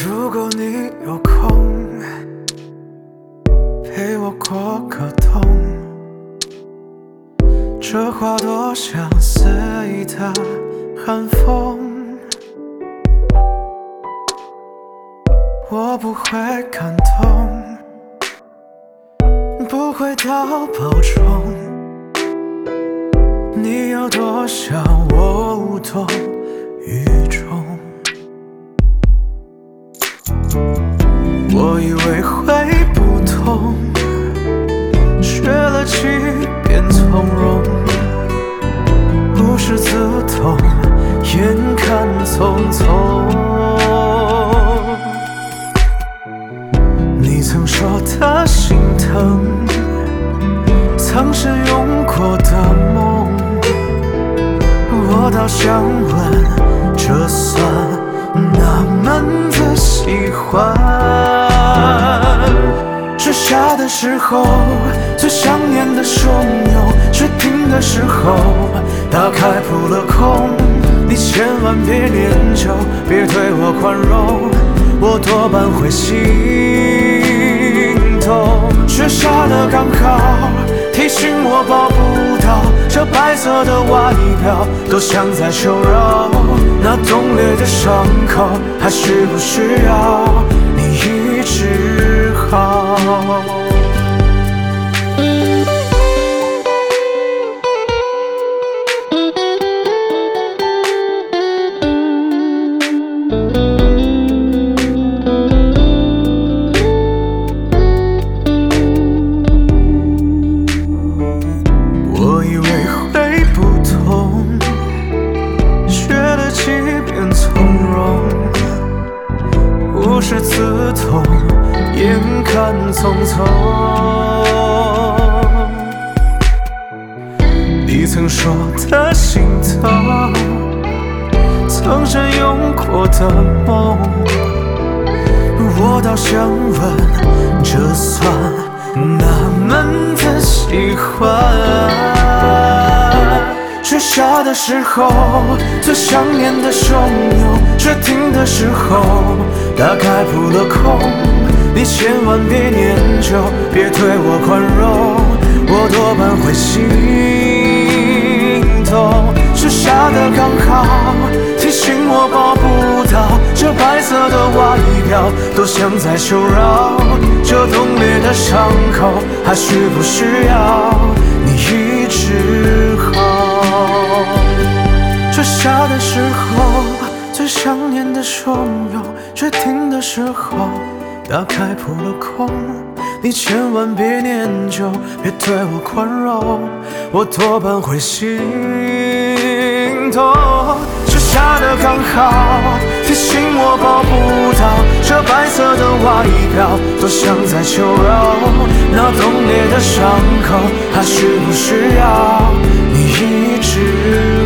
如果你有空陪我过个冬，这话多像肆意的寒风。我不会感动，不会到保重，你有多想我无动于衷。我以为会不痛，学了几遍从容，不是自痛，眼看匆匆。你曾说的心疼，藏身拥过的梦，我倒想问，这算哪门子喜欢？雪下的时候，最想念的汹涌；雪停的时候，大概扑了空。你千万别念旧，别对我宽容，我多半会心痛。雪下的刚好，提醒我抱不到这白色的外表，多像在求饶。那冻裂的伤口，还需不需要你医治好？我以为会不痛，学了几遍从容，不是刺痛，眼看匆匆。你曾说的心疼，曾深拥过的梦，我倒想问，这算哪门子喜欢？雪下的时候，最想念的汹涌；雪停的时候，大概扑了空。你千万别念旧，别对我宽容，我多半会心痛。雪下的刚好，提醒我抱不到这白色的外表，多像在求饶。这冻裂的伤口，还需不需要你医治好？雪下的时候，最想念的汹涌；雪停的时候，大概扑了空。你千万别念旧，别对我宽容，我多半会心痛。雪下的刚好，提醒我抱不到这白色的外表，多像在求饶。那冻裂的伤口，还需不需要你医治？